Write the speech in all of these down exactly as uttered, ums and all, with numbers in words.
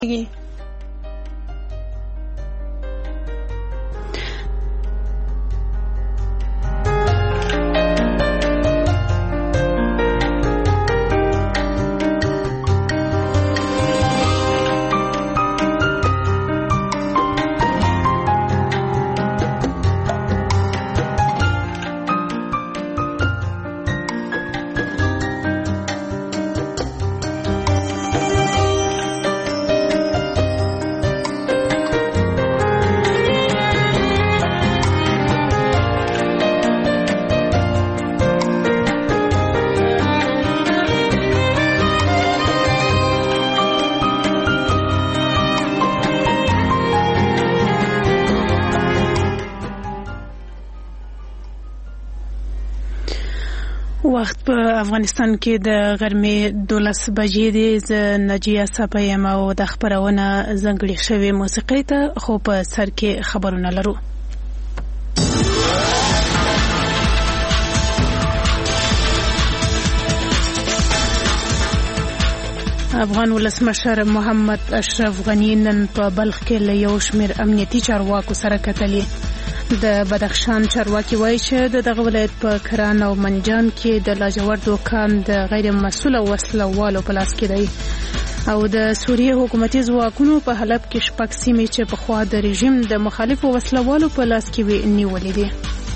وخت په افغانستان کې د غرمې دولس بجې دی. زه نجیه صافی یم او د خبرونه ځانګړې شوې موسیقۍ ته خو په سر کې خبرونه لرو. افغان ولسمشر محمد اشرف غنی نن په بلخ کې له یو شمېر امنیتي چارواکو سره کتلي. د بدخشان چارواکي وایي چې د دغه ولایت په کران او منجان کې د لاجوردو کان د غیر مسؤله وسله والو په لاس کې دی او د سوریې حکومتي ځواکونو په حلب کې شپږ سیمې چې پخوا د رژیم د مخالفو وسله والو په لاس کې وې نیولې دي.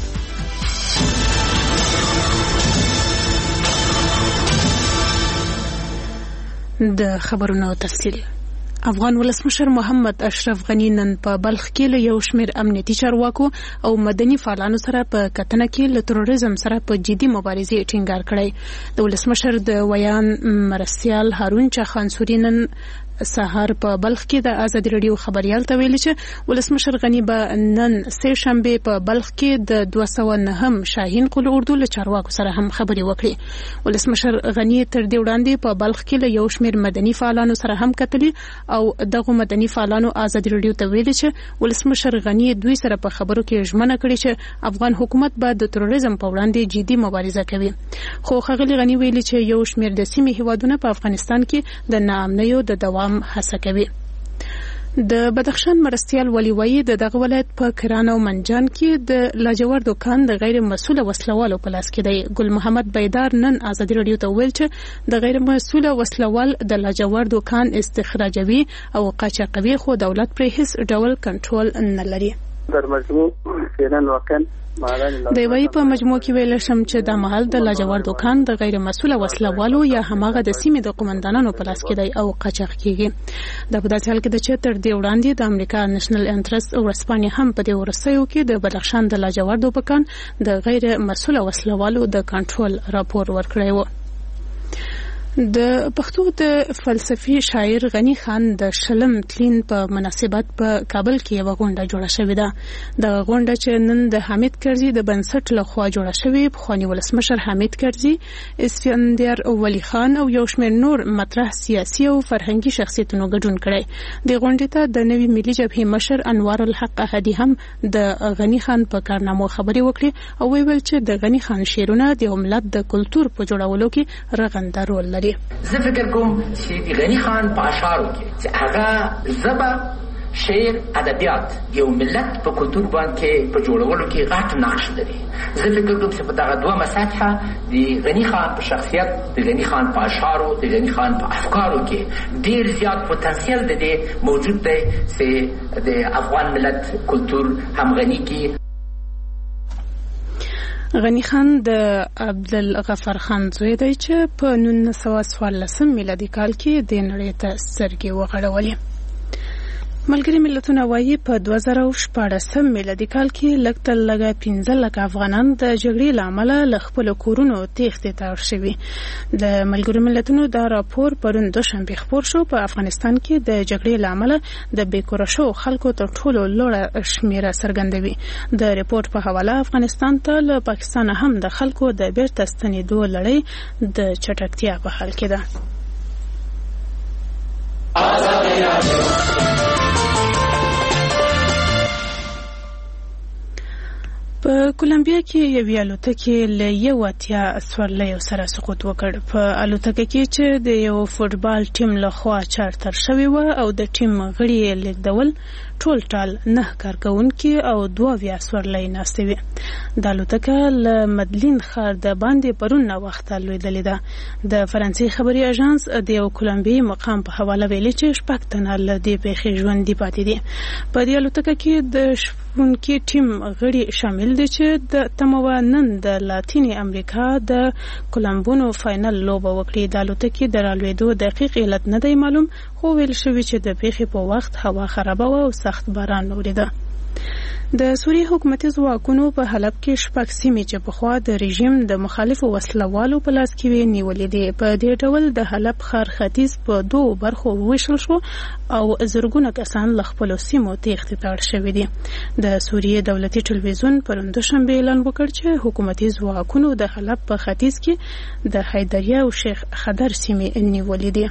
د خبرونو تفصیل. افغان ولسمشر محمد اشرف غنی نن په بلخ کې له یو شمېر امنیتي چارواکو او مدني فعالانو سره په کتنه کې له تروریزم سره په جدي مبارزې ټینګار کړی. د ولسمشر د ویان مرستیال هارون چاخانسوري نن سهار په بلخ کې د آزادي رادیو خبريال ته ویلي چې ولسمشر غنی به نن سه شنبه په بلخ کې د دوه سوه نهم شاهین قل اردو له چارواکو سره هم خبري وکړي. ولسمشر غنی تر دې وړاندې په بلخ کې له یو شمېر مدني فعالانو سره هم کتلي او دغه مدني فعالانو آزادي رادیو ته ویلي چې ولسمشر غنی دوی سره په خبرو کې ژمنه کړې چې افغان حکومت به د تروریزم په وړاندې جدي مبارزه کوي. خو ښاغلي غنی ویلي چې یو شمېر د سیمې هیوادونه په افغانستان کې د ناامنیو د دوام هڅه کوي. د بدخشان مرستیال ولی وایي د دغه ولایت په کران او منجان کې د لاجوردو کان د غیر مسؤله وسلوالو په لاس کې دی. ګل محمد بیدار نن آزادي رادیو ته ویل چې د غیر مسؤله وسلوال د لاجوردو کان استخراجوي او قاچاقوي خو دولت پرې هیڅ ډول کنټرول نه لري. در مجموع فعلا واقعا د وی په مجموع کې ویل شم چې د محل د لاجوردو کان د غیر مسؤله وسلوالو یا هماغه د سیمې د قومندانانو په لاس کې دی او قاچاق کیږي. د په داسې حال کې د چې تر دې وړاندې د امریکا نېشنل انټرست او ورسپانیا هم په دې ورسېو کې د بدخشان د لاجوردو په کان د غیر مسؤله وسلوالو د کنټرول راپور ورکړی و. د پښتو د فلسفي شاعر غنی خان د شلم تلین په مناسبت په کابل کې یو غونډه جوړه شوې ده. د غونډه چې نن د حمید کرزي د بنسټ له خوا جوړه شوې، پخوانی ولسمشر حمید کرزي، اسفندیار ولی خان او یو شمېر نور مطرح سیاسي او فرهنګي شخصیتونو ګډون کړي. د غونډې ته د نوي ملي جبهې مشر انوار الحق احدي هم د غنی خان په کارنامو خبرې وکړي او ویل چې د غنی خان شعرونه د ملت د کلتور په جوړولو کې رغنده رول لري. زه فکر کوم چې غنی خان په اشعارو کې چې هغه زبا شعر ادبیات یو ملت په کلتور باندې په جوړولو کې غټ نقش لري. زه فکر کوم چې په دغه دوه مساحه د غنی خان په شخصیت، د غنی خان په اشعارو، د غنی خان په افکارو کې ډیر زیات پوتنسیل دی موجود دی چې د افغان ملت کلتور هم غنی کی. غنی خان د عبدالغفار خان زوی دی چې په نولس سوه څوارلس میلادي کال کې د نړۍ ته سترګې وغړولې. ملګري ملتونه وایي په دوه زره شپاړس میلادي کال کې لږ تر لږه پنځه لکه افغانان د جګړې له امله له خپلو کورونو تېښتې ته اړ شوي. د ملګرو ملتونو دا راپور پرون دوشنبې خپور شو. په افغانستان کې د جګړې له امله د بېکوره شوو خلکو تر ټولو لوړه شمېره څرګندوي. د ریپورت په حواله افغانستان ته له پاکستانه هم د خلکو د بیرته ستنېدو لړۍ د چټکتیا په حال کې ده. په کولمبیا کې یو الوتکه له یو اتیا سورلیو سره سقوط وکړ. په الوتکه کې چې د یو فوټبال ټیم لخوا چارتر شوی و او د ټیم غړي لیږدول ټول ټال نه کارکونکي او دوه ویا سورلۍ ناستې وي. د الوتکه له مدلین ښار د باندې پرون نه وخت لوېدلې ده. د فرانسې خبري اژانس د یو کولمبیایي مقام په حواله ویلي چې شپږ تنه له دې پیښې ژوندي پاتې دي. په دې الوتکه کې د شپونکي ټیم غړي شامل دي چې د تموه نن د لاتینې امریکا د کولمبونو فاینل لوبه وکړي. د الوتکې د رالوېدو دقیق علت نه دی معلوم، خو ویل شوي چې د پیښې په وخت هوا خرابه وه او سخت باران وریده. د سوریې حکومتي ځواکونو په حلب کې شپږ سیمې چې پخوا د رژیم د مخالفو وسلوالو په لاس کې وې نیولې دي. په دې ډول د حلب ښار ختیځ په دوو برخو وویشل شو او زرګونه کسان له خپلو سیمو تېښتې ته اړ شوي دي. د سوریې دولتي ټلویزیون پرون دوشنبه اعلان وکړ چې حکومتي ځواکونو د حلب په ختیځ کې د حیدریه او شیخ خدر سیمې نیولې دي.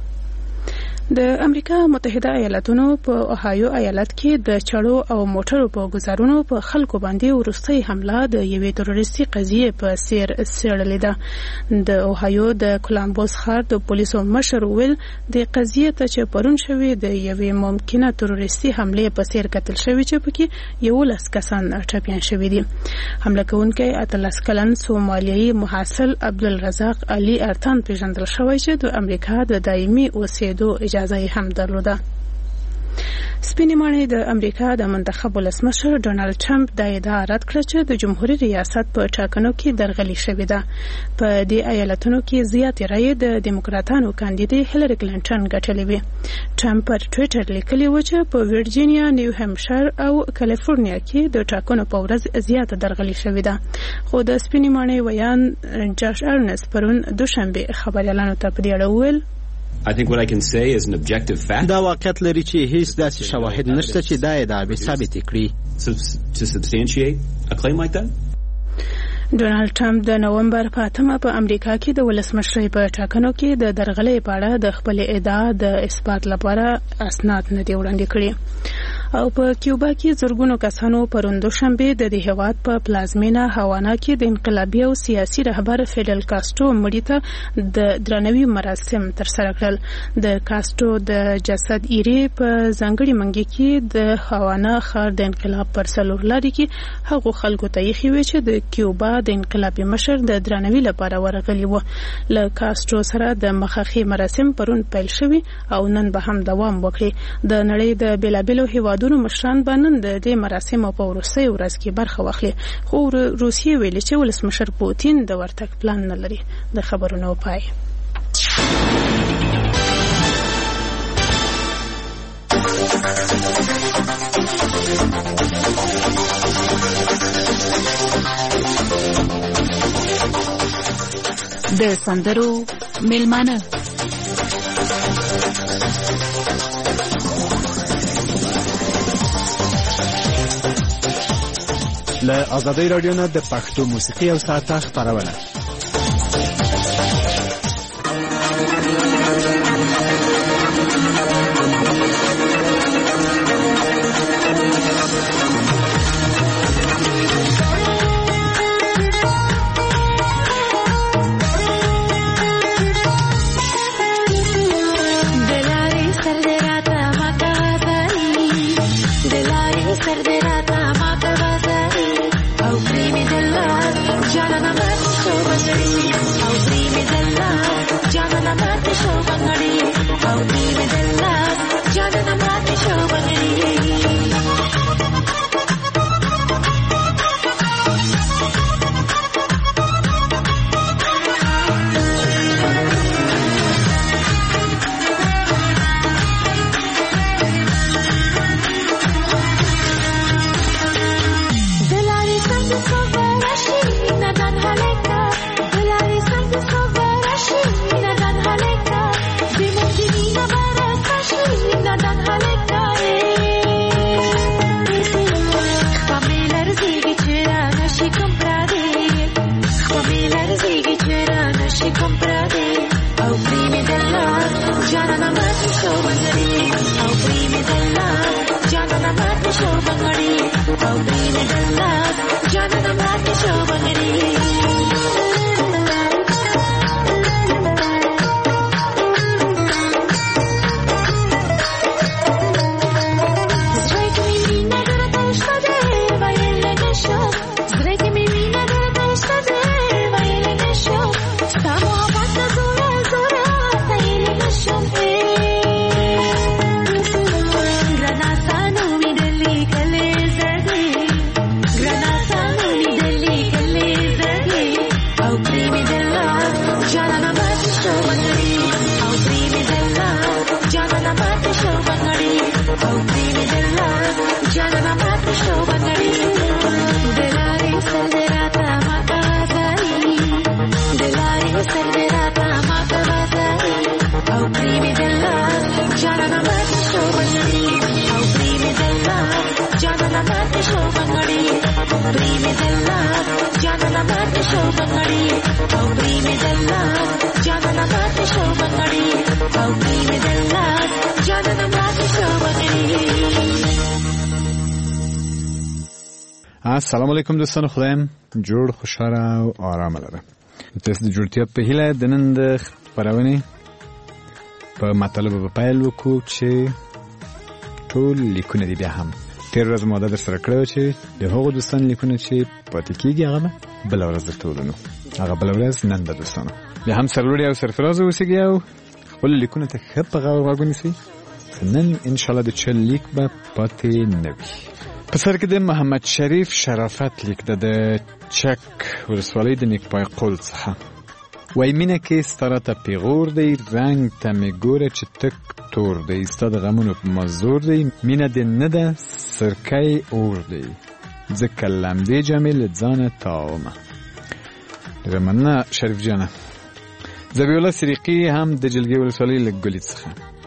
د امریکا متحده ایالاتونو په اوهایو ایالت کې د چړو او موټرو په گزارونو په خلکو باندې وروستۍ حمله د یوې تروریستي قضیې په څیر څېړلې ده. د اوهایو د کولمبوس ښار د پولیسو مشر ویل د قضیې ته چې پرون شوې د یوې ممکنه تروریستي حملې په څیر کتل شوی چې پکې یولس کسان ټپیان شوي دي. حمله کوونکی اتلس کلن سومالیایي محصل عبدالرزاق علي ارتان پیژندل شوی چې د امریکا د دایمي اوسېدو اجازه هم درلوده. سپینې ماڼۍ د امریکا د منتخب ولسمشر ډونالد ټرمپ دا ادعا رد کړه چې د جمهوریت ریاست په ټاکنو کې درغلي شوې ده. په دې ایالتونو کې زیاتې رایې د دیموکراتانو کاندیدې هیلری کلینټن ګټلې وې. ټرمپ پر ټویټر لیکلي و چې په ویرجینیا، نیو هیمشایر او کالیفورنیا کې د ټاکنو په ورځ زیاته درغلي شوې ده. خو د سپینې ماڼۍ ویان جاش ارنس پرون دوشنبه خبريالانو ته په دې اړه وویل I think what I can say is an objective fact. دا واقعیت لري چې هیڅ داسې شواهد نشته چې دا ادعا به ثابت کړي. To substantiate a claim like that? ډونالد ټرمپ د نومبر په اتمه په امریکا کې د ولسمشرۍ په ټاکنو کې د درغلۍ په اړه د خپل ادعا د اثبات لپاره اسناد نه دی وړاندې کړي. او په کیوبا کې زرګونو کسانو پرون دوشنبه د دې هیواد په پلازمینه هاوانا کې د انقلابي او سیاسي رهبر فیدل کاسترو مړي ته د درناوي مراسم ترسره کړل. د کاسترو د جسد ایرې په ځانګړي منګي کې د هاوانا ښار د انقلاب پر څلور لارې کې هغو خلکو ته ایښې وې چې د کیوبا د انقلابي مشر د درناوي لپاره ورغلي وو. له کاسترو سره د مخاخي مراسم پرون پیل شوي او نن به هم دوام وکړي. د نړۍ د بیلابیلو هیوادونو مشران به نن د دې مراسمو په وروستۍ ورځ کې برخه واخلي. خو روسیې ویلي چې ولسمشر پوتین د ورتګ پلان نه لري. د خبرونو پای. د سندرو میلمانه له آزادۍ راډیو نه د پښتو موسیقي او ساعته خپرونه. Jana na mati show bandari, au prime della, Jana na mati السلام علیکم دوستان، خدایم جوړ خوشاله او آرام لره. تاسو د جوړتیا په هیله د نن د خبرونه په مطلب په پیل وکړو چې ټول لیکونه دي بیا هم تیر ورځ ماده در سره کړو چې د هغو دوستان لیکونه چې پاتې کیږي هغه بل ورځ درته ولونو، هغه بل ورځ نن د دوستانو بیا هم سرلوړي او سرفراز اوسېږي او خپل لیکونه ته ښه په غاړه واغونیسئ. نن ان شاء الله د چل لیک به پاتې نه وي. په سر کې د محمد شریف شرافت لیک ده د چک ولسوالۍ د نیکپای قول څخه. وای مینه کې ستاره ته پیغور دی، رنگ ته مې ګوره چې تک تور دی، ستا د غمونو په مزدور دی، مینه دې نه ده سرکی اور دی، ځکه لمدې جامې له ځانه تاومه. ډېره مننه شریف جانه. ذبیح الله سریقي هم د جلگې ولسوالۍ له ګلي څخه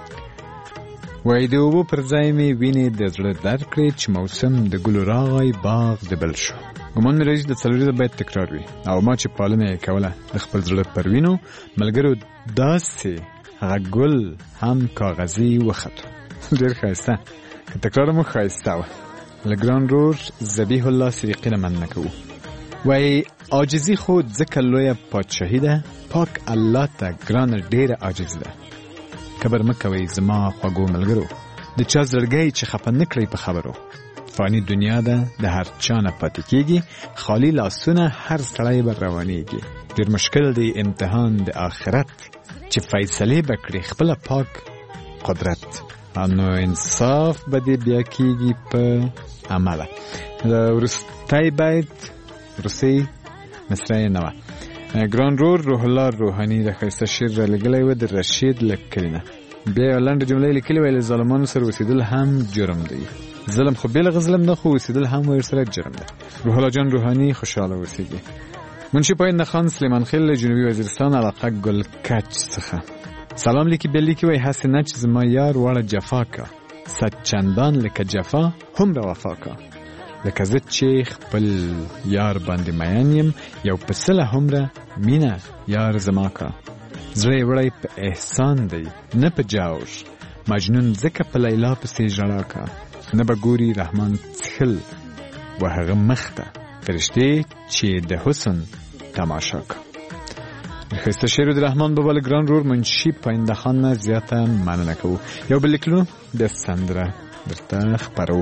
وای د اوبو پر ځای مې وینې د زړه درد کړې چې موسم د ګلو راغی باغ د بل شو. ګمان مې راځي د څلوريزه باید تکرار وي او ما چې پالنه یې کوله د خپل زړه پر وینو ملګرو داسې هغه ګل هم کاغذي وختو. ډېر ښایسته، که تکرار مو ښایسته وه. له ګران رور ذبیح الله سریقي نه مننه کوو. وای عاجزي خو ځکه لویه پادشاهي ده، پاک الله ته ګرانه ډېره عاجزي ده. کبر مکوي زما خواږو ملګرو، د چا زړګی چې خفه نه کړئ په خبرو. فانی دنیا ده د هر چا نه پاتې کېږي، خالي لاسونه هر سړی به روانېږي. ډېر مشکل دی امتحان د آخرت چې فیصلې به کړي خپله پاک قدرت، نو انصاف به دې بیا کېږي په عمله. وروستی بیت وروستۍ مصرع یې نه وه. ګران رور روح الله روحاني د ښایسته شعر را لګلی و د رشید له کلي نه. بیا یوه لنډه جمله یې لیکلې وه، له ظالمانو سره اوسېدل هم جرم دی. ظلم خو بېله ظلم نه، خو اوسېدل هم ورسره جرم دی. روح الله جان روحاني خوشحاله اوسېږي. منشي پایند خان سلیمان خیل له جنوبي وزیرستان علاقه ګل کچ څخه سلام لیکي. بیا لیکي وایي هسې نه چې زما یار واړه جفا کا، صد چندان لکه جفا هومره وفا کا، لکه زه چې خپل یار باندې مین یم، یو په سله هومره مینه یار زما کا. زړه یې وړی په احسان دی نه په جور، مجنون ځکه په لیلا پسې ژړا کا. نه به ګوري رحمان څښل و هغه مخ ته فرشتې چې د حسن تماشا کا. ښایسته شعر د رحمان بابا له ګران رور منشي پاینده خان نه زیاته مننه کوو. یو بل لیکلو د سندره درته خپرو.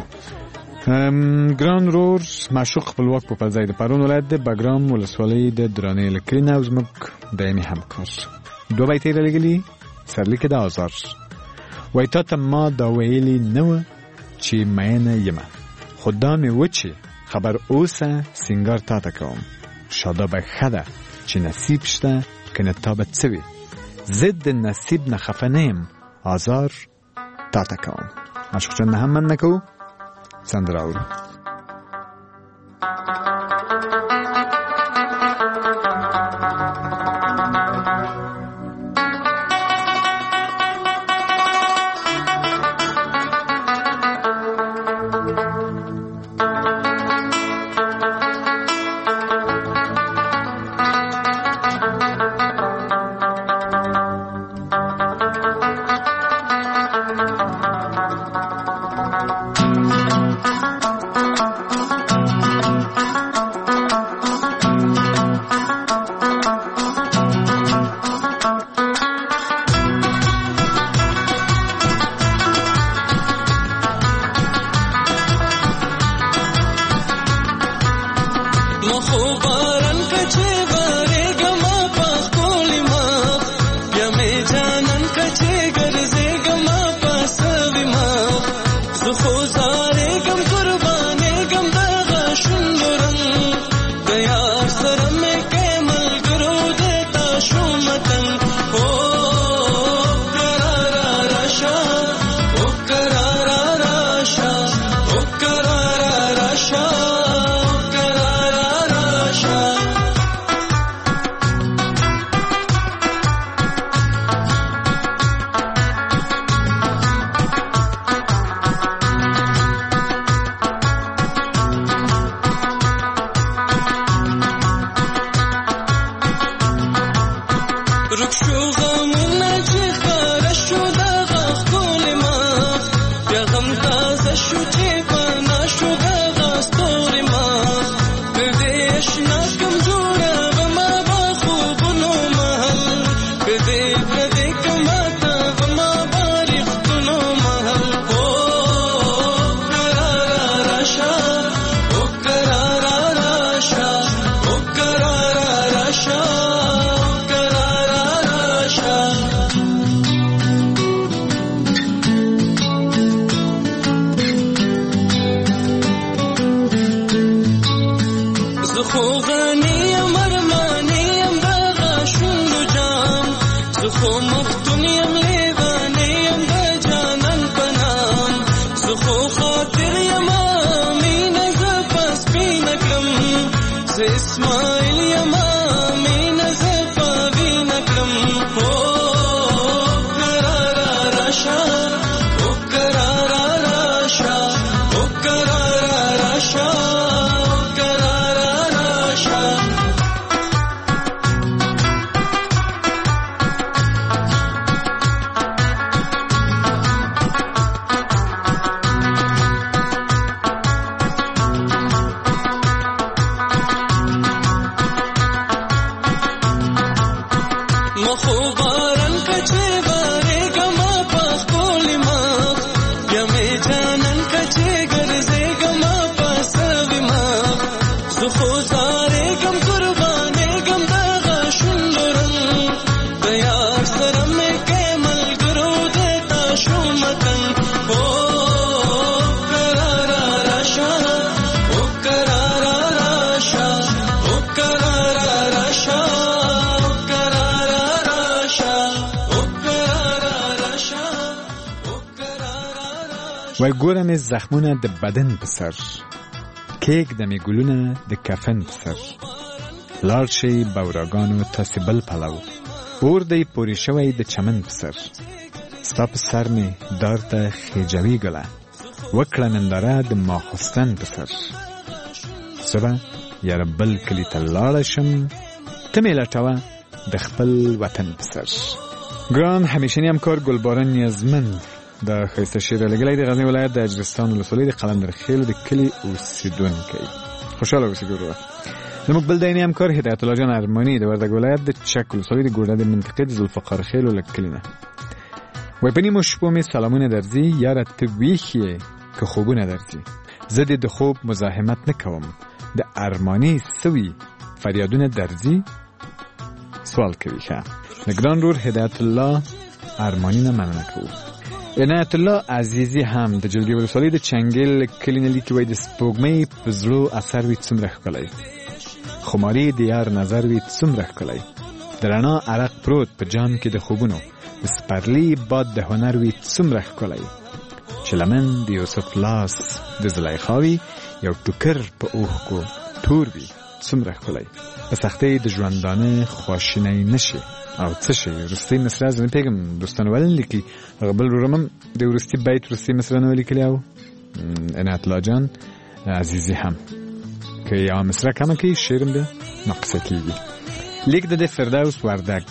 ګران رور معشوق خپلواک په پرځای د پرون ولایت د بګرام ولسوالۍ د درانې له کلي نه او زموږ دایمي همکار دوه بیتې یې رالیږلي. سرلیک د آزار وایي تا ته ما دا ویلي نه وه چې مینه یمه، خو دا مې و چې خبر اوسه سینګار تا ته کوم. شاده به ښه ده چې نصیب شته که نه تا به څه وي، زه د نصیب نه خفه نه یم، آزار تا ته کوم. معشوق جان نه هم مننه کوو. سندره اورو. تازه شو چې پنا شو د غستوري ما پردیش ناکم جوړه وما با خوبونو محل پردی پردی کماتا وما باریختونو محل او قرارا راشا او قرارا راشا او قرارا راشا او قرارا راشا زخو غنیم ارمانیم دغه شونډو جام زخو مفتونیم لیوانیم د جانان په نام زخو خاطر یم مینه زه په سپینه کړم زه اسماعیل یم مینه زه په وینه کړم هو قراره راشه او قراره راشه او قراره راشه مخو باران کچه باره گما پاک کولی مخ یمی جانن کچه گرزه گما پاسوی مخ زخو زاره گم قربانه گم داغا شندرم دیار سرم که ملگرو دیتا شو مکن او قرارا راشا او قرارا راشا او قرارا راشا وای ګورم زخمونه د بدن په سر کېک د می ګلونه د کفن په سر لاړ شي بوراګانو تاسې بل پلو اور دی پورې شوی د چمن په سر ستا په سر مې دار ته خېجوي ګله وکړه ننداره د ماخستن په سر سبا یاره بل کلي ته لاړه شم ته مې لټوه د خپل وطن په سر ګران همیشنی همکار ګلباران نیازمن د ښایسته شعر لګلی د غزني ولایت د اجرستان ولسوالۍ د قلندرخېل د کلي اوسېدونکی خوشحاله اوسئ ګورو زموږ بل دیني همکار هدایت الله جان ارماني د وردګ ولایت د چک ولسوالۍ د ګوډه د منطقې د ذوالفقار خېلو له کلي نه وایي په نیمو شپو مې سلامونه درځي یاره ته ویښ یې که خوبونه درځي زه دې د خوب مزاحمت نه کوم د ارماني سوي فریادونه درځي سوال کوي ښه د ګران رور هدایت الله ارماني نه مننه کوو عنایت الله عزیزی هم د جلگه ولسوالۍ د چنګل کلي نه لیکي وایي د سپوږمۍ په زړو اثر وي څومره ښکلی خماري د یار نظر وي څومره ښکلی د رڼا عرق پروت په جام کې د خوبونو د سپرلي باد د هنر وي څومره ښکلی چې لمن د یوسف لاس د زلیخا وي یو ټوکر په اوښکو تور وي څومره ښکلی په سختۍ د ژوندانه خواشینی نشي او څه شي وروستۍ مصره زه نه پوهېږم دوستانو ولې نه لیکي هغه بل ورور هم د وروستي بیت وروستۍ مصره نه ولیکلې او عنایت الله جان عزیزي هم که یوه مصره کمه کړي شعر هم بیا ناقصه کېږي لیک د د فردوس وردګ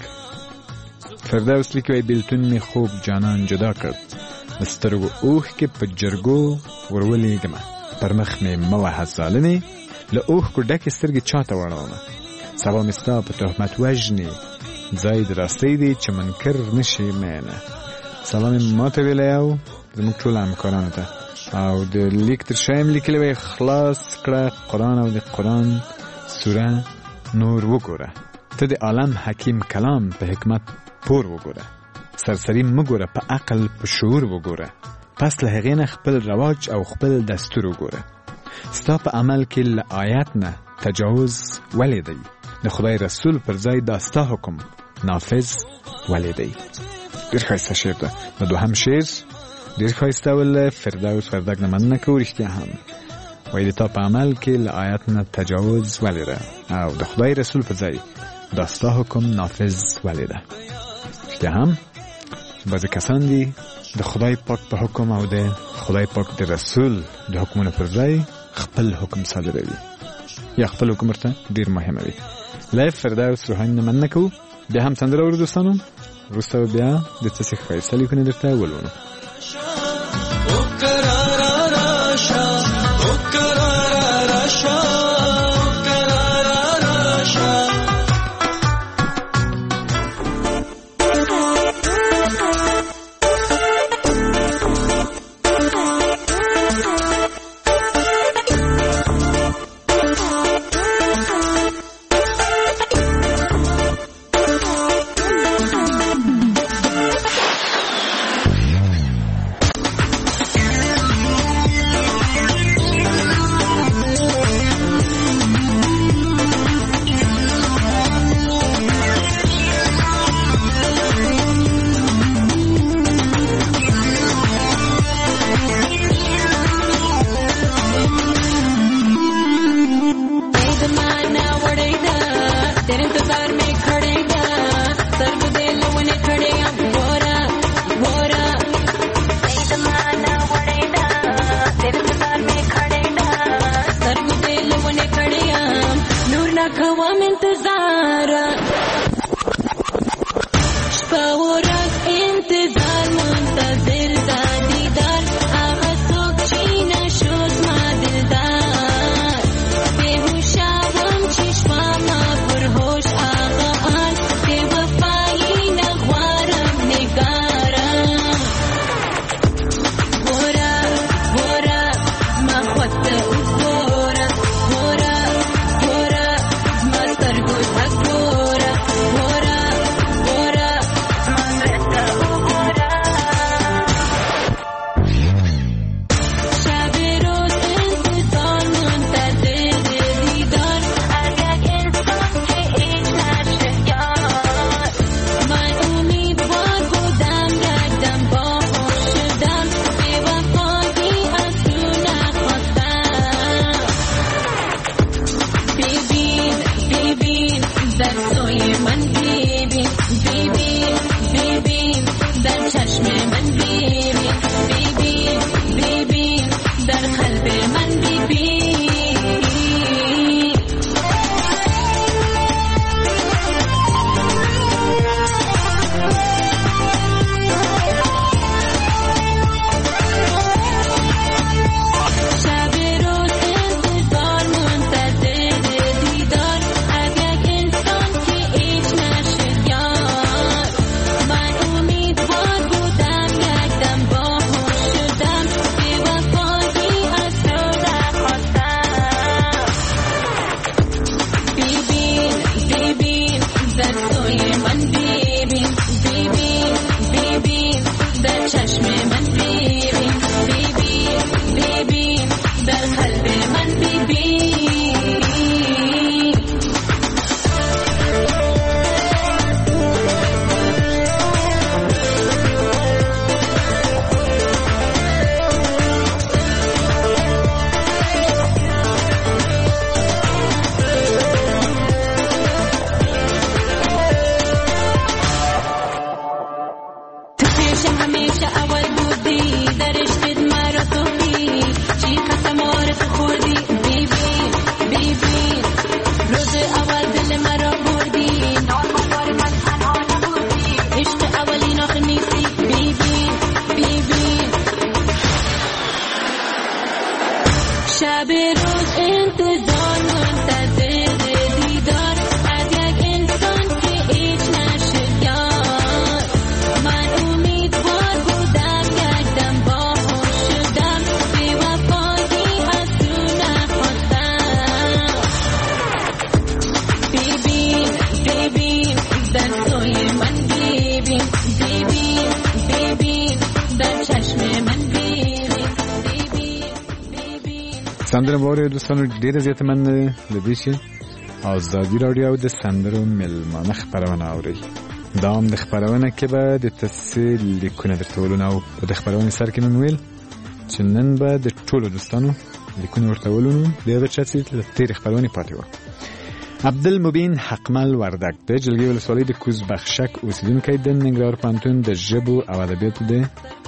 فردوس لیکي وایي بېلتون مې خوب جانان جدا کړ د سترګو اوښکې په جرګو ورولېږمه پر مخ مې مه وهه ظالمې له اوښکو ډکې سترګې چاته واړومه سبا مې ستا په تهمت وژنې ځای د راستۍ دی چې منکر نشي مینه سلام یې ماته ویلی او زموږ ټولو همکارانو ته او د لیک تر شا یې لیکلی وی خلاص کړه قرآن او د قرآن سوره نور وګوره ته د عالم حکیم کلام په حکمت پور وګوره سرسری مګوره په عقل په شعور وګوره پس له هغې نه خپل رواج او خپل دستور وګوره ستا په عمل کې له آیت نه تجاوز ولې دی د خدای رسول پر ځای دا ستا حکم نافذ ولې دی ډېر ښایسته شعر ده د دوهم شعر ډېر ښایسته ول فردوس وردګ نه مننه کوو رښتیا هم وایي د تا په عمل کې له آیت نه تجاوز ولې ده او د خدای رسول پر ځای دا ستا حکم نافذ ولې ده رښتیا هم بعضې کسان دي د خدای پاک په حکم او د خدای پاک د رسول د حکمونو پر ځای خپل حکم صادروي یا خپل حکم ورته ډېر مهمه وي لایف فردوس روحاني نه مننه کوو بیا هم سندره اورو دوستانو وروسته بیا د څه ښایسته لیکونه درته ولولو شب روز انتظار منتظر دیدار از یک انسان که هیچ نشد یار. من امیدوار بودم یک دم باهوش شدم، بی وفایی از تو نخواستم. ببین ببین در توی من، ببین ببین ببین در چشم من، سندر واره دوستانو ډیره زیاته مننه لدیشي ازادي راډیو د سندرو ملمانه خبرونه اوري. دا هم د خبرونه کې به د تفصیل لیکونه درتولونه او د خبرونه سر کې نن ویل چې نن به د ټولو دوستانو لیکونه ورتولونه دغه چاتي د تیر خبرونه پاتې و. عبدالمبین حقمل وردک د جلګي ولسوالۍ د کوز بخشک اوسیدونکی د ننګرهار پوهنتون د ژبو او ادبیاتو د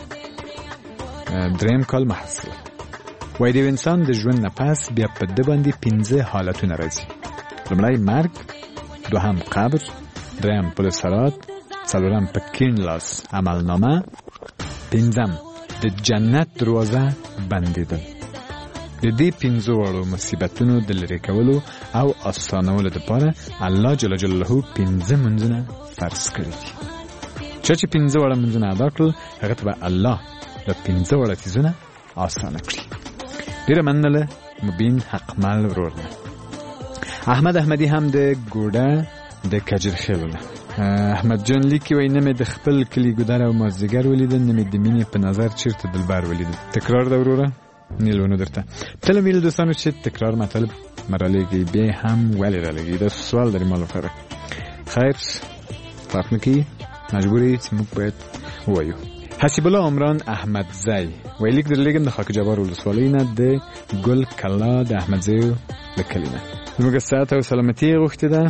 دریم کال محصل. وای د انسان د ژوند نه پس بیا په د باندې پنځه حالتونه راځي. لومړی مرګ، دوهم قبر، دریم پل صراط، څلورم په کیڼ لاس عملنامه، پنځم د جنت دروازه بندېدل. د دې پنځو وړو مصیبتونو د لرې کولو او اسانولو لپاره الله جل جلاله پنځه منځونه فرض کړي دي. چا چې پنځه وړه منځونه ادا کړل هغه ته به الله د پنځه وړه څیزونه اسانه کړي. ډیره مننه مبین حقمل ورورنه. احمد احمدی هم د ګوډه د کجرخیلونه. احمد جان لیکي وای نه مې د خپل کلی ګودر او مازدیګر ولیدل، نه مې د مینې په نظر چیرته دلبر ولیدل. تکرار دا وروره نیلونو درته تل میل دوستانو چې تکرار مطلب مرالېږي بیا هم ولې رالېږي. دا سوال لري مال لپاره. خیر فرق نکي مجبوري چې موږ باید وایو. حسیب الله عمران احمد زی ویلیک در لیگم د خاک جبار ولسوالی نه د گل کلا د احمد زی د کلینه. زموږ ساعت او سلامتی غوښته ده.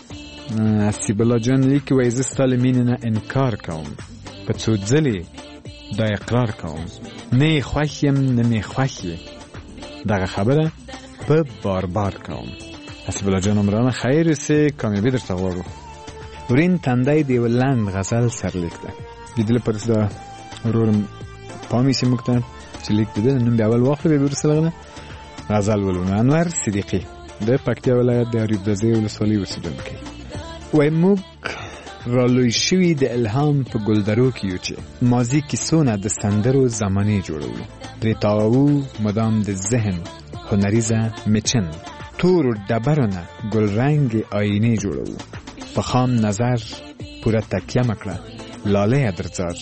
حسیب الله جان لیک وای زه ستاسو مینې نه انکار کوم، په څو ځلې دا اقرار کوم، نه خوښ یم نه مې خوښ یې، دغه خبره په بار بار کوم. حسیب الله جان عمران خیر سه کامیابی درته غواړو. ورین تندای دی ولند غزل سرلیک ده. دیدل پرسته ورورم پامی سی مکتن چې لیک دیده نن بیا اول واخله به ورسلغنه غزل ولونه. انور صدیقی د پکتیا ولایت د اریوب دزې ولسوالۍ اوسیدونکی وای موږ رالوی شوی د الهام په ګلدرو کې یو چې ماضی کیسونه د سندرو زمانه جوړولو. درې تاو مدام د ذهن هنریزه مچن تور دبرونه ګل رنگ آینه جوړولو. په خام نظر پوره تکیه مکړه لاله درځار.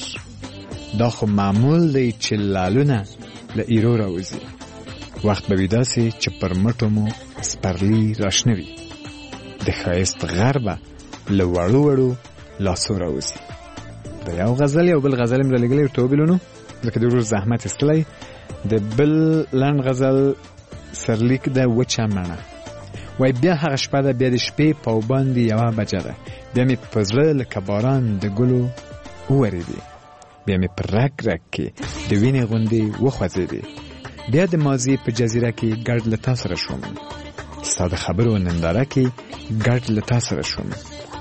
دا خو معمول دی چې لالونه له ایرو راوځي. وخت به وي داسې چې پر مټو مو سپرلي راشنوي. د ښایست غربه له وړو وړو لاسو راوځي. د یو غزل یو بل غزل مې رالیږلی ورته وبیلونو ځکه د ورور زحمت ایستلی. د بل لنډ غزل سرلیک ده وچه مڼه. وای بیا هغه شپه ده، بیا د شپې په باندې یوه بجه ده، بیا مې په زړه لکه باران د ګلو وورېدې، بیا مې په رګ رګ کې د وینې غوندې وخوځېدې. بیا د ماضي په جزیره کې ګډ له تا سره شوم، ستا د خبرو ننداره کې ګډ له تا سره شوم.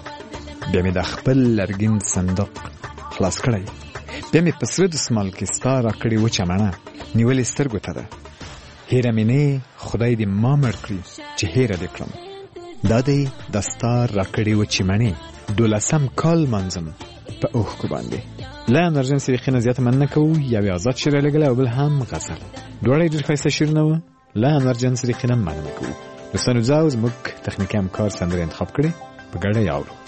بیا مې د خپل لرګین صندوق خلاص کړی، بیا مې په سره دسمال کې ستا راکړې وچه مڼه نیولې سترګو ته ده. هیره مې نه خدای دې ما مړ کړي چې هیره دې کړم. دا دی د ستا راکړې وچې مڼې دولسم کال منظم په اوښکو باندې. له انرژن سریخي نه زیاته مننه کوو. یو آزاد شعر رالیږلی او بل هم غزل. دواړه ډېر ښایسته شعرونه وه. له انرژن سریخي نه مننه کوو. دوستانو زه زموږ تخنیکي همکار سندرې انتخاب کړې په ګډه یې اورو.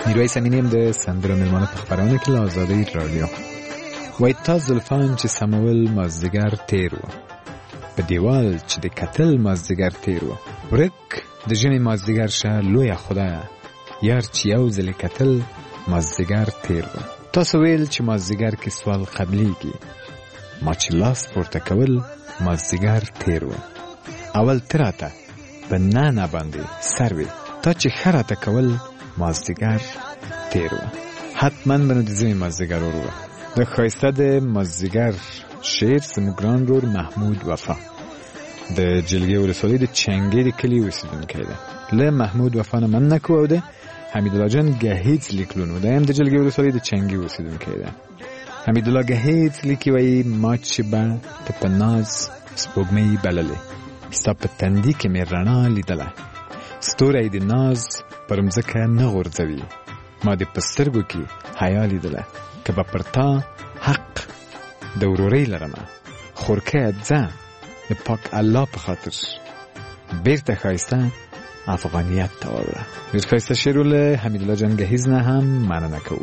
نیروی سمینیم د سندرو ملمانه په خبرونه کې له آزادۍ رادیو وای تا زلفان چې سمول مازدیګر تیر و په دیوال چې د کتل مازدیګر تیر و ورک د ژمي مازدیګر شه لویه خدایه یار چې یو ځلې کتل مازدیګر تیر و تاسو ویل چې مازدیګر کې سوال قبلیږي ما چې لاس پورته کول مازدیګر تیر و اول تراته په نه نه باندې سروي تا چې خراته کول مازدیګر تیر و حتما بنو د ژمي مازدیګر ورو د ښایسته د مازدیګر شعر زموږ ګران ورور محمود وفا د جلگې ولسوالۍ د چنګې د کلي اوسېدونکی دی له محمود وفا نه مننه کوو او د حمیدالله جان ګهیځ لیکلونو دی هم د جلگې ولسوالۍ د چنګې اوسېدونکی دی حمیدالله ګهیځ لیکي وایي ما چې به ته په ناز سپوږمۍ بللې ستا په تندي کې مې رڼا لیدله ستوری د ناز پر مځکه نه غورځوي ما د په سترګو کې حیا لیدله که به پر تا حق د ورورۍ لرمه خورکیه ځه د پاک الله په خاطر بیرته ښایسته افغانیت ته واوړه ډېر ښایسته شعر له حمیدالله جان ګهیځ نه هم مننه کوو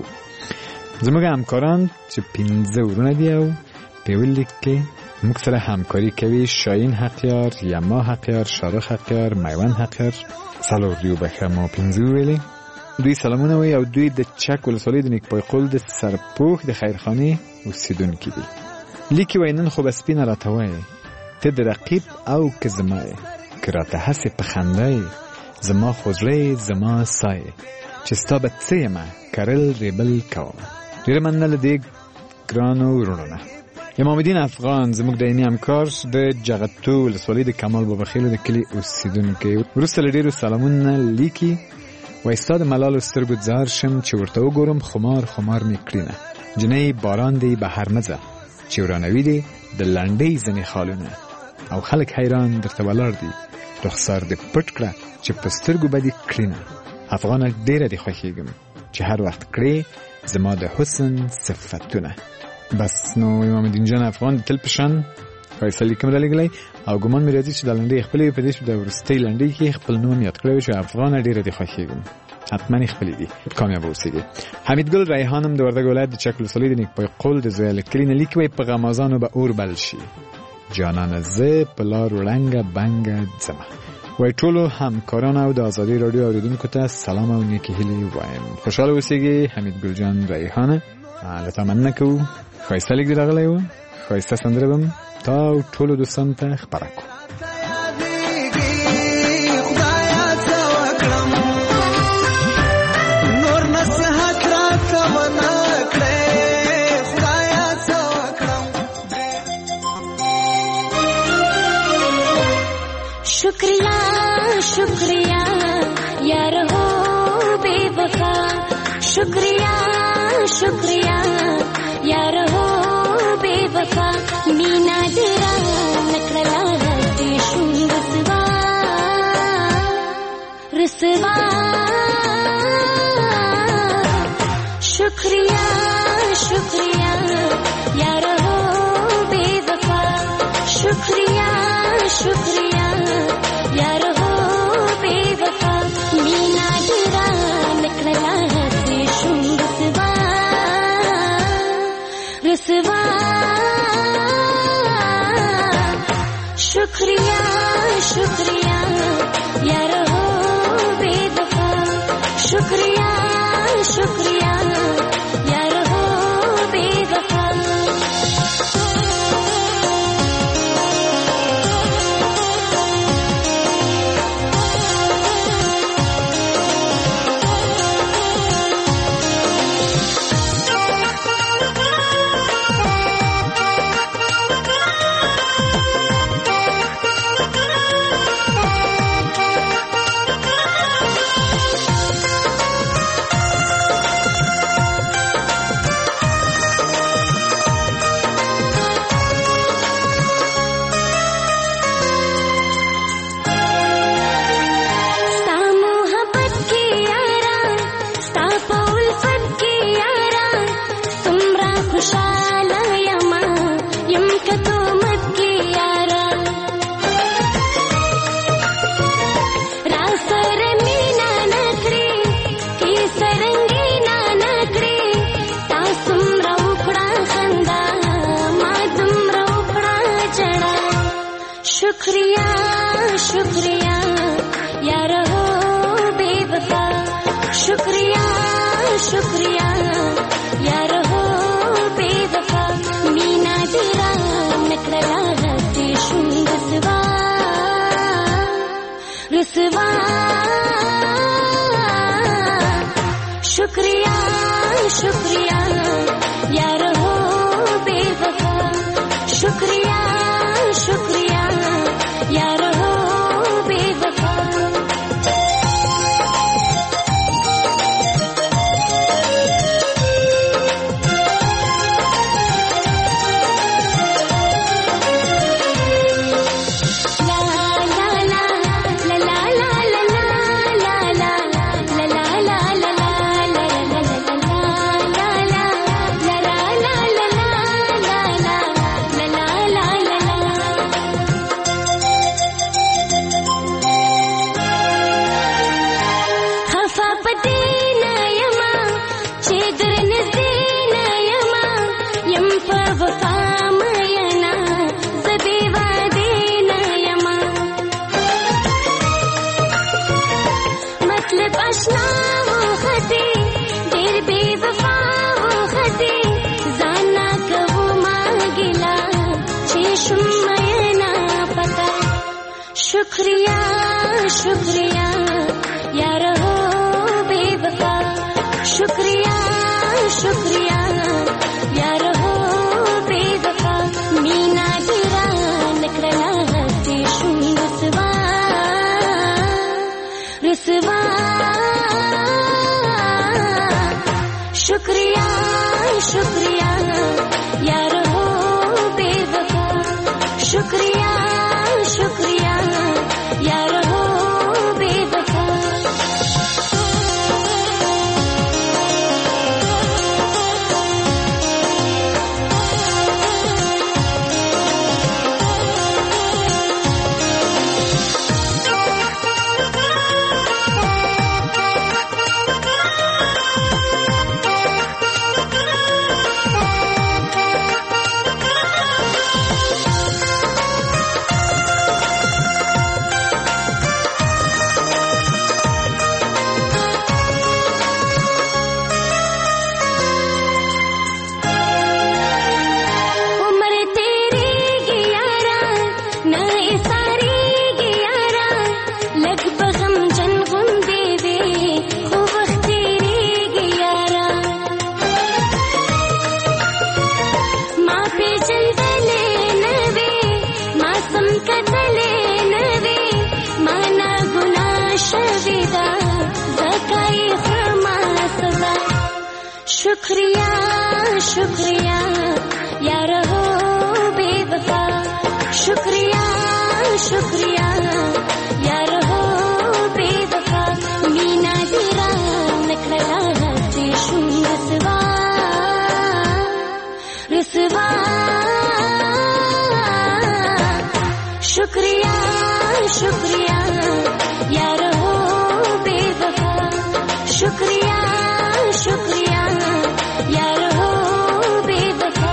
زموږ همکاران چې پنځه ورونه دي او په یوه لیک کې موږ سره همکاري کوي شاهین حقیار یما حقیار شارخ حقیار میوند حقیار څلور دي وبښه ما پنځه وویلې دوی سلامونه وایي او دوی د چک ولسوالۍ د نیکپای قول د سرپوښ د خیرخانې اوسېدونکي دي لیکي وایي نن خو به سپینه راته وایي ته د رقیب او که زما یې که راته هسې په خندا یې زما خو زړه زما ساه یې چې ستا به څه یمه کرل ریبل کومه ډېره مننه له دې ګرانو وروڼو نه امام الدین افغان زموږ دایمي همکار د جغتو ولسوالۍ د کمال بابا خیلو د کلي اوسېدونکی وروسته له ډېرو سلامونه لیکي وایي ستا د ملالو سترګو ځار شم چې ورته وګورم خمار خمار مې کړینه جنۍ باران دی بهر مه ځه چې ورانوي دی د لنډۍ ځینې خالونه او خلک حیران درته ولاړ دي رخسار دې پټ کړه چې په سترګو به دې کړینه افغانه ډېره دې خوښېږم چې هر وخت کړې زما د حسن صفتونه بس نو امام الدین جان افغان تل په شان ښایسته لیکم رالیږلی او ګمان مې راځي چې دا لنډۍ خپلې په دې چې د وروستۍ لنډۍ کې خپل نوم یاد کړی چې افغانه ډېره دې خوښېږم حتما یې خپلې دي کامیابه اوسېږي حمیدګل ریحان هم د وردګ ولایت د چک ولسوالۍ د نیکپای قول د زویه له کلي نه لیکي وایي په غمازانو به اور بل شي جانانه زه په لار وړنګه بنګه ځمه وایي ټولو همکارانو او د ازادۍ راډیو اورېدونکو ته سلام او نیکې هیلې وایم خوشحاله اوسېږئ حمیدګل جان ریحانه له تا مننه کوو ښایسته لیک دې راغلی و ښایسته سندره به تا او ټولو دوستانو ته خپره کړو शुक्रिया शुक्रिया यार हो बेवफा शुक्रिया शुक्रिया यार हो बेवफा मीना तेरा नकला है शुंगसवा रसवा शुक्रिया शुक्रिया यार हो बेवफा शुक्रिया शुक्रिया यार हो बेवफा मीना तेरा नकला है शुंगसवा रसवा शुक्रिया शुक्रिया यार हो बेवफा शुक्रिया शुक्रिया यार हो बेवफा ناشنا وختي ډېر بې وفا وختي ځان کوو ما ګیلا چې شم مینا پتا شکریہ شکریہ یار ہو بے وفا شکریہ شکریہ یار ہو بے وفا مینا ګرا نکړلا هستی شم رسوا رسوا شکریہ شکریہ یار ہو بے وفا شکریہ شکریہ یار ہو بے وفا شکریہ شکریہ یار ہو بے وفا شکریہ شکریہ یار ہو بے وفا مینا ګرا نکړلا هستی شم رسوا رسوا شکریہ شکریہ یار ہو بے وفا شکریہ شکریہ یار ہو بے وفا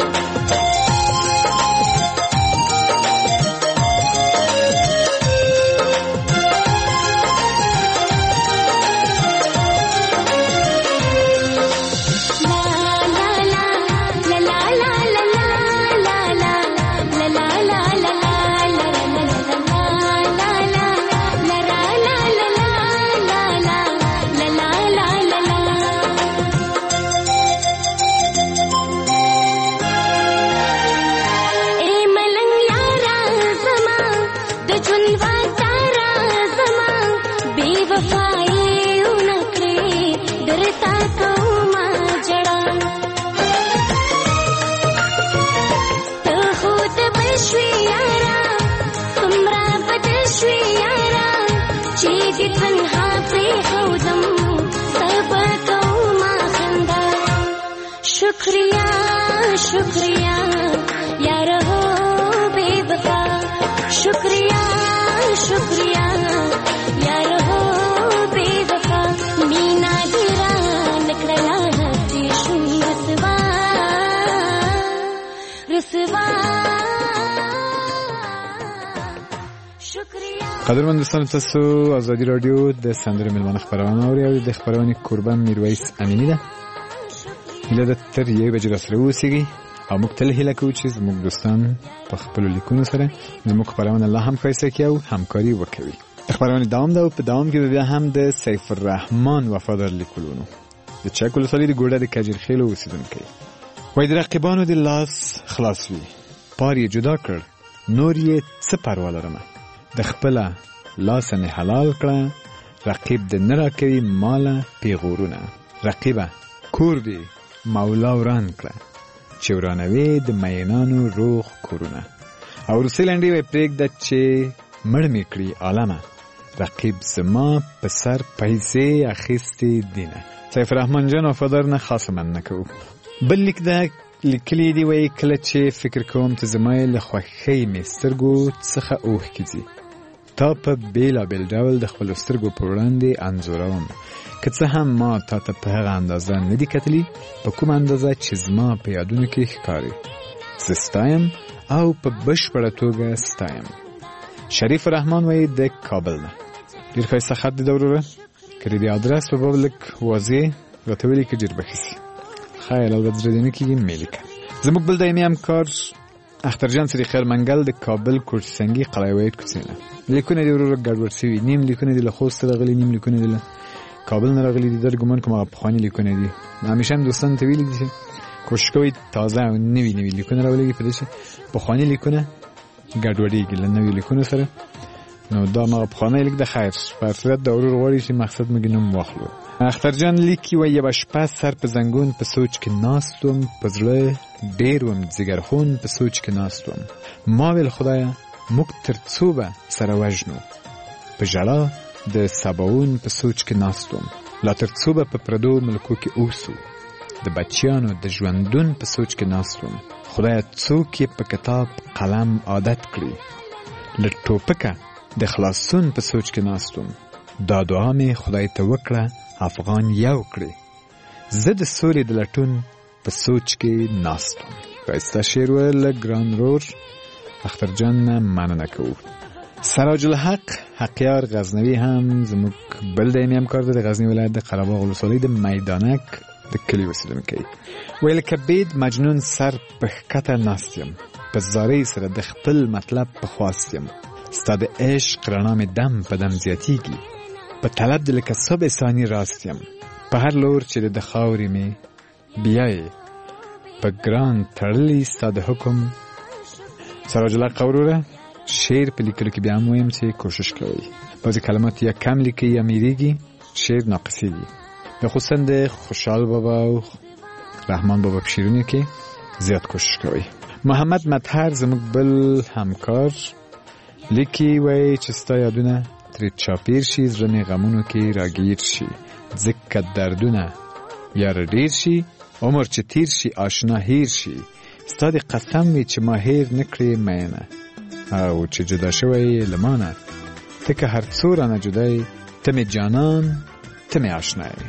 شکریہ شکریہ یار ہو بے وفا شکریہ شکریہ یار ہو بے وفا مینا ګرا نکړلا هستی شم رسوا رسوا شکریہ. قدرمن دوستان، تاسو ازادي رادیو د سندرې ملمنه خبرونه اورئ او د خبرونې قربان میرویس امینی ده. هیله ده تر یوې بجې راسره اوسیږي او موږ تل هیله کوو چې زموږ دوستان په خپلو لیکونو سره زموږ خپرونه لا هم ښایسته کړي او همکاري وکوي. د خپرونې دوام ده او په دوام کې به بیا هم د سیف الرحمن وفادار لیکلونو د چک ولسوالۍ د ګوډه د کجرخیلو اوسېدونکی وایي د رقیبانو د لاس خلاص وي، پار یې جدا کړ نور یې څه پروا لرمه، د خپله لاسه مې حلال کړه، رقیب د نه راکوي ماله پیغورونه، رقیبه کور دې مولا وران کړه چې ورانوي د مینانو روغ کورونه. او روسي لنډۍ وایي پرېږده چې مړ مې کړي عالمه، رقیب زما په سر پیسې اخیستې دینه. سیف الرحمن جان وفادار نه خاصه مننه کوو. بل لیک ده لیکلی دی وایي کله چې فکر کوم ته زما له خوښۍ مې سترګو څخه اوښکې ځي، تا په بېلابېل ډول د خپلو سترګو په وړاندې انځوروم، که څه هم ما تا ته په هغه اندازه نه دي کتلي په کومه اندازه چې زما په یادونو کې ښکاري. زه ستایم او په بشپړه توګه ستایم. شریف رحمان وایي د کابل نه. ډېر ښایسته خط دی ده وروره. که دی آدرس په بابلک واضح راته ولیکه ډېر به ښه شي. خیر البته زړه دې نه کېږي مې لیکه. زموږ بل دایمي همکار اخترجان سری خیر منګل د کابل کوټسنګي قلعه وحید کوڅې نه لیکونه دي ورور ګډوډ شوي، نیم لیکونه دي له خوست راغلي، نیم لیکونه دي له کابل نه راغلي دي. در ګمان کوم هغه پخواني لیکونه دي. همیشه هم دوستان ته ویلي دي چې کوشش کوئ تازه او نوي نوي لیکونه راولېږئ په دې چې پخواني لیکونه ګډوډېږي له نوي لیکونو سره. نو دا مغه پخوانی لیک د خیر په صورت د ورور غواړي چې مقصد مګ نوم واخلو. اخترجان لیکي و یوه شپه سر په زنګون په سوچ کې ناست وم، په زړه ډېر وم ځګرخون په سوچ کې ناست وم. ما ویل خدایه موږ تر څو به سره وژنو، په ژړا د سباوون په سوچ کې ناست وم. لا تر څو به په پردو ملکو کې اوسو، د بچیانو د ژوندون په سوچ کې ناست وم. خدایه څوک یې په کتاب قلم عادت کړي، له ټوپکه د خلاصون په سوچ کې ناست وم. دا دعا مې خدای ته وکړه افغان یو کړي، زه د سولې د لټون په سوچ کې ناست وم. ښایسته شعر ویل ګران رور اخترجان نه مننه کوو. سراج الحق حقیار غزنوي هم زموږ بل دایمي همکار دی د غزني ولایت د قره باغ ولسوالۍ د میدانک د کلي اوسېدونکی. ویل که بید مجنون سر په ښکته ناست یم، په زارۍ سره د خپل مطلب په خواست یم. ستا د عشق رڼا مې دم په دم زیاتیږي، په طلب د لکه صبح ثاني راست یم. په هر لور چې د خاورې مې بیایې، په ګران تړلی ستا د حکم. سراج الحق وروره شعر په لیکلو کې بیا هم وایم چې کوشش کوئ. بعضې کلمات یا کم لیکئ یا میریږي، شعر ناقصېږي. خصوصا د خوشحال بابا او رحمان بابا په شعرونو کې زیات کوشش کوئ. محمد مطهر زموږ بل همکار لیکي وایي چې ستا یادونه ترې چاپیر شي، زړه مې غمونو کې راګیر شي. ځکه دردونه یاره ډېر شي، عمر چې تیر شي آشنا هیر شي. ستا د قسم وي چې ما هیر نه کړې مینه، او چې جدا شوی له مانه. ته که هر څو رانه جدای، ته مې جانان ته مې آشنا یې.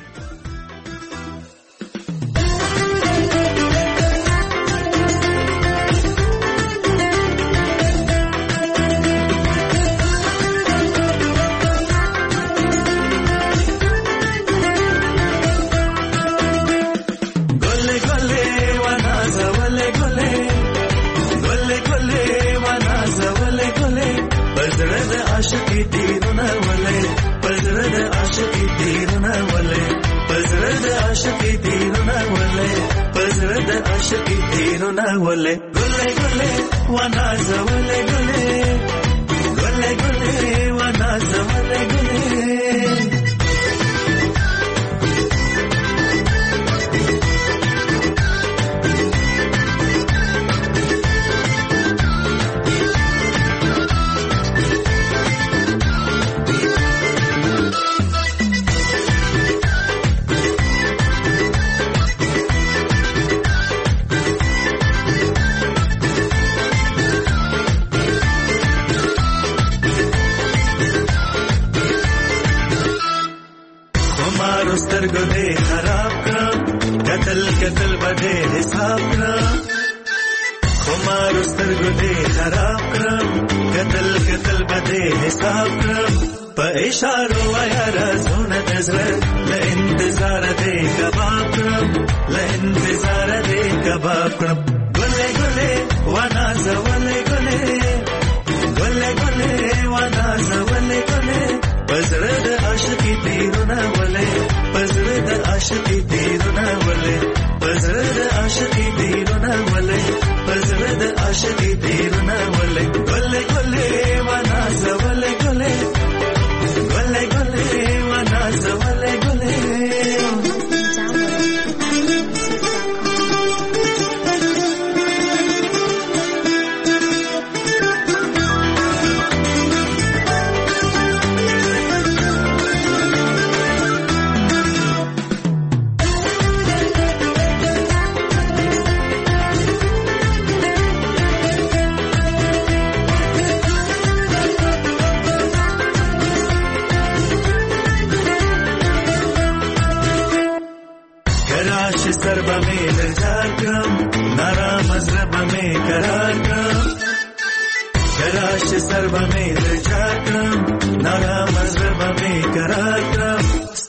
Gole gole gole wanaza wale gole gole gole wanaza wale gole.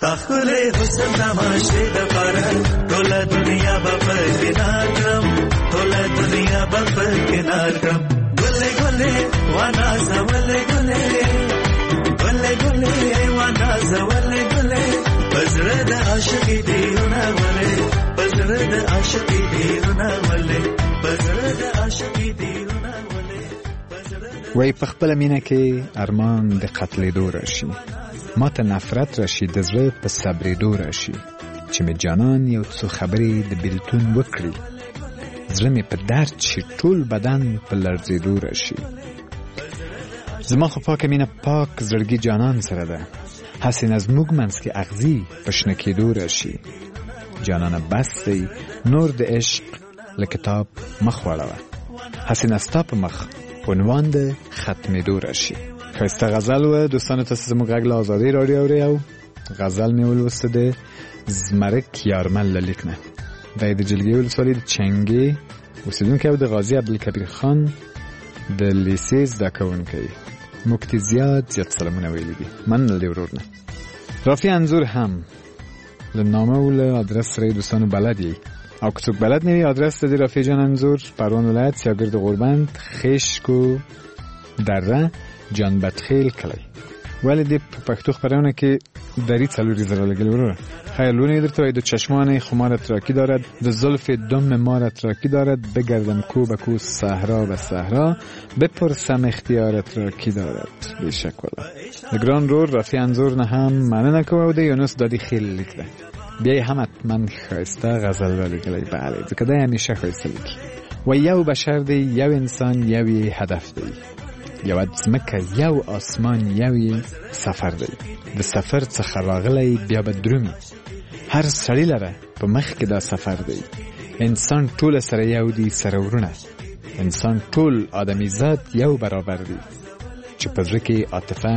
تخلې حسن تماشې د پاره ټول دنیا په کنار کړم ټول دنیا په کنار کړم ګلې ګلې وانا زولې ګلې ګلې ګلې وانا زولې ګلې پزړه د عاشق دیونه ولې پزړه د عاشق دیونه ولې پزړه د عاشق دیونه ولې وای په خپل مینه کې ارمان د قتلېدو راشي ما ته نفرت راشي د زړه په صبرېدو راشي چې مې جانان یو څو خبرې د بیلتون وکړي زړه مې په درد شي ټول بدن په لړزېدو راشي زما خو پاکه مینه پاک زړګي جانان سره ده هسې نه زموږ منځ کې اغزي په شنه کېدو راشي جانانه بس دی نور د عشق له کتاب مخ واړوه هسې نه ستا په مخ عنوان د ختمېدو راشي ښایسته غزل و دوستانو تاسو زموږ غږ له ازادۍ راډیو اورئ او غزل مې ولوسته د زمرک یارمل له لیک نه دی د جلګې ولسوالۍ د چنګې اوسېدونکی او د غازي عبدالکبیر خان د لیسې زده کوونکی موږ ته زیات زیات سلامونه ویلي دي مننه دی ورور نه رافي انځور هم له نامه و له ادرس سره دوستانو بلد یې او که څوک بلد نه وي ادرس د رافي جان انځور پروان ولایت سیاګرد غوربند خشک و دره جان بدخیل کلی ولی دی پښتو خبرونه کې دری څلوری زره لګل وروره خیالونه درته وای د چشمان خمارت راکی دارد د زلف دم مارت راکی دارد بگردم کو به کو صحرا به صحرا بپرسم اختیارت راکی دارد بیشک والا د ګران رور رافی انځور نه هم مننه کوم د یونس دادی خیلی لیکله بیا هم حتما خسته غزل ولی کلی بله ځکه دا همیشه خسته لیکي و یو بشر دی یو انسان یو هدف دی یو ځمکه یو آسمان یو سفر دی د سفر څخه راغلی بیا به درومي هر سړی لره په مخ کې دا سفر دی انسان ټول سره یو دی سره ورونه انسان ټول آدمی ذات یو برابر دی چې په زړه کې عاطفه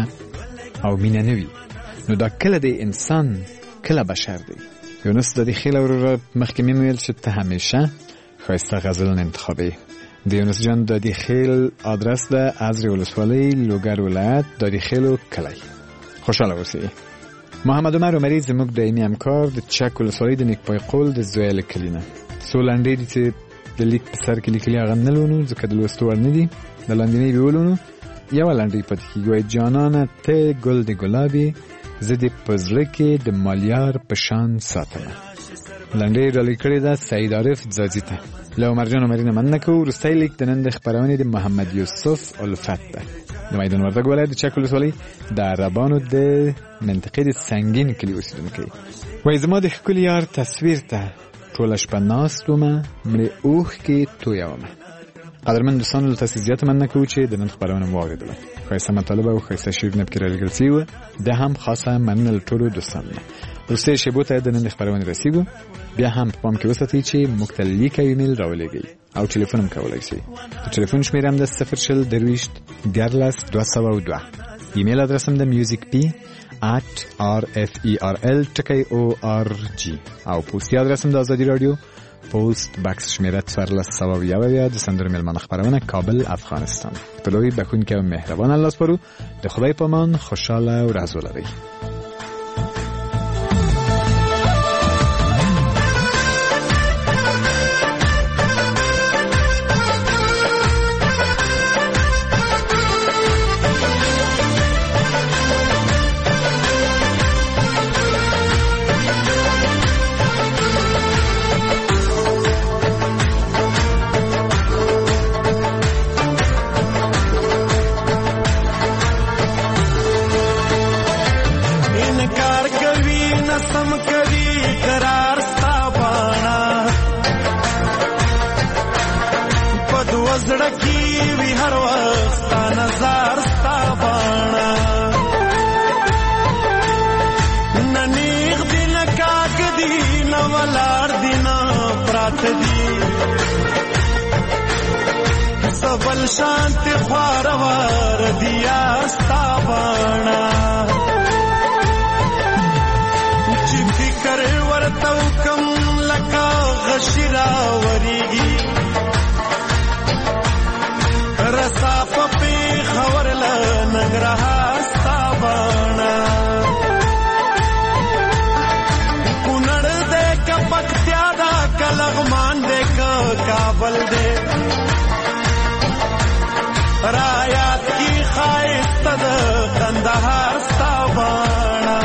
او مینه نه وي نو دا کله دی انسان کله بشر دی یونس د دې خیل ورور مخکې مې ویل چې ته همیشه ښایسته غزلونه انتخابوي د یونس جان د دې خیل آدرس ده ازری ولسوالۍ لوګر ولایت د دې خیلو کلی خوشاله اوسئ محمد عمر عمری زموږ دایمي همکار د چک ولسوالۍ د نیکپای قول د زویل کلی نه څو لنډې دي چې د لیک په سر کې لیکلي هغه نه لولو ځکه د لوستو وړ نه دي د لاندنۍ به ولولو یوه لنډۍ پاتې کېږي وایي جانانه ته ګل د ګلابي زه دې په زړه کې د مالیار په شان ساتمه لنډۍ ډالۍ کړې ده سعید عارف ځاځي ته له عمرجان عمري نه مننه کوو وروستی لیک د نن د خپرونې د محمد یوسف الفت ده د میدان وردګ ولایت د چک ولسوالۍ د عربانو د منطقې د سنګین کلي اوسېدونکی وایي زما د ښکلي یار تصویر ته ټوله شپه ناست ومه مړې اوښکې تویومه قدرمن دوستانو له تاسې زیاته مننه کوو چې د نن خپرونه مو واورېدله ښایسته مطالب او ښایسته شعرونه پکې رالیږل سوي وه ده هم خاصه مننه له ټولو دوستانو نه وروستیو شیبو ته د نن د خپرونې رسیږو بیا هم په پام کې وساتئ چې موږ ته لیک او ایمیل راولېږئ او ټلیفون هم کولی شئ د ټلیفون شمېره هم د صفر شل درویشت دیارلس دوه سوه او دوه ایمیل ادرس هم د میوزیک پی ات آر اف ای آر ال ټکی او آر جی او پوسټي ادرس هم د ازادي راډیو پوسټ بکس شمېره څوارلس سوه یو اویا د سندرو مېلمانه خپرونه کابل افغانستان په لوی بښونکی او مهربان الله سپارو د خدای په امان خوشحاله ورځ ولرئ بل شانت خواروار دیا ستابانا چی فکر ورتو کم لکا غشرا وریگی رسا پپی خورل نگرها ستابانا کابل دے رایات کی خایست د کندهار ستابانا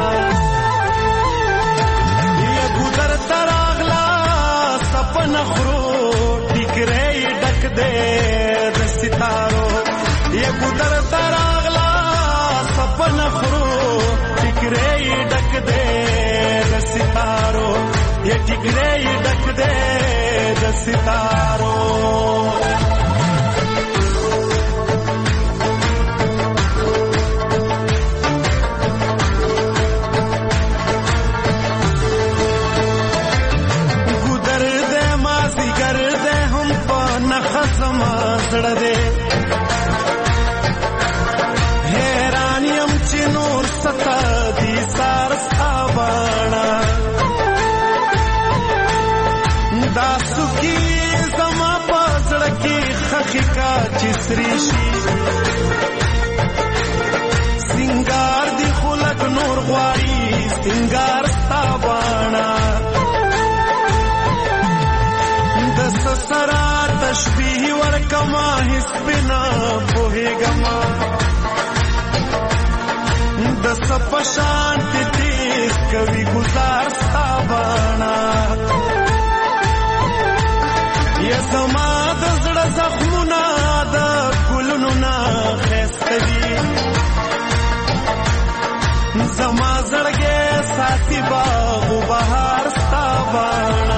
یہ گودر تراغلا سپن خرو ٹکرے ڈک دے د ستارو یہ گودر تراغلا سپن خرو ٹکرے ڈک دے د ستارو یہ ٹکرے ڈک دے د ستارو زړه دې حیران یم چې نور ستا دي سار ستابانا دا سکی زما په زړه کې خخې کا چې سري شي سنگار دی خلق نور غواړي سنگار ستابانا د سسرا تشبیه ورکما هیڅ بنا پوهیږما د سپشان تیز کوي گزار ستابانا یا زما د زړه زخمونه د ګلونو نه ښایسته دي زما زړګی ساتي باغ و بهار ستابانا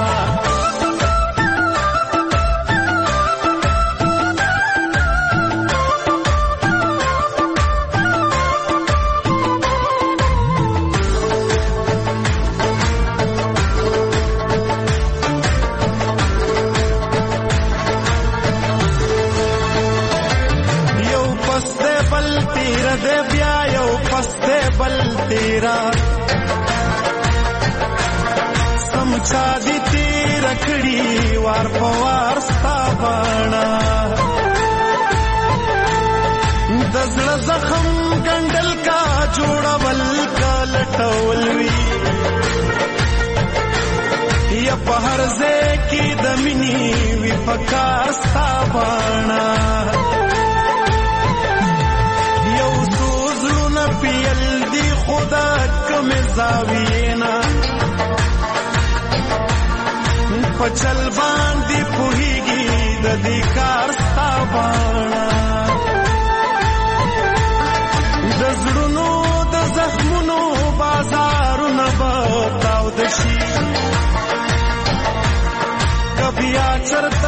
तेरा समझा दी रखड़ी वार पवार ستابانا दजल जखम गंडल का जोड़ावल का लटवलवी या पहर से की दमिनी विपकार ستابانا यौ सोजलु न पियल خدا کم زاوینا پچل باندې پوهیږي د دې کار ستابانا د زړونو د زخمونو بازارونه بتاو دشي کبیا چرته